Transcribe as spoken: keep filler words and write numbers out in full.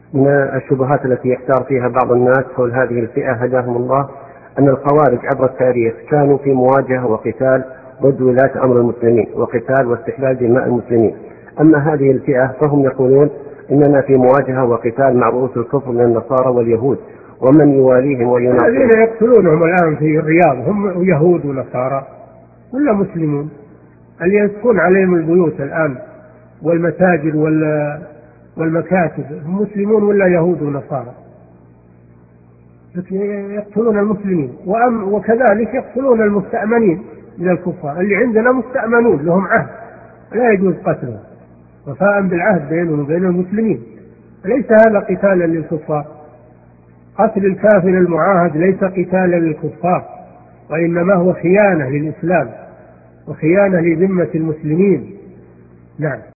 من الشبهات التي يحتار فيها بعض الناس حول هذه الفئة هداهم الله أن الخوارج عبر التاريخ كانوا في مواجهة وقتال ضد ولاة أمر المسلمين وقتال واستحلال دماء المسلمين. أما هذه الفئة فهم يقولون إننا في مواجهة وقتال مع رؤوس الكفر من النصارى واليهود ومن يواليهم ويناصرهم. الذين يقتلونهم الآن في الرياض هم يهود ونصارى ولا مسلمون؟ اللي يسكن عليهم البيوت الآن والمساجد والمكاتب هم مسلمون ولا يهود ونصارى؟ يقتلون المسلمين وكذلك يقتلون المستأمنين من الكفار. اللي عندنا مستأمنون لهم عهد لا يجوز قتلهم وفاء بالعهد بينهم وبين المسلمين. ليس هذا قتالا للكفار. قتل الكافر المعاهد ليس قتالا للكفار، وإنما هو خيانة للإسلام وخيانة لذمة المسلمين. نعم.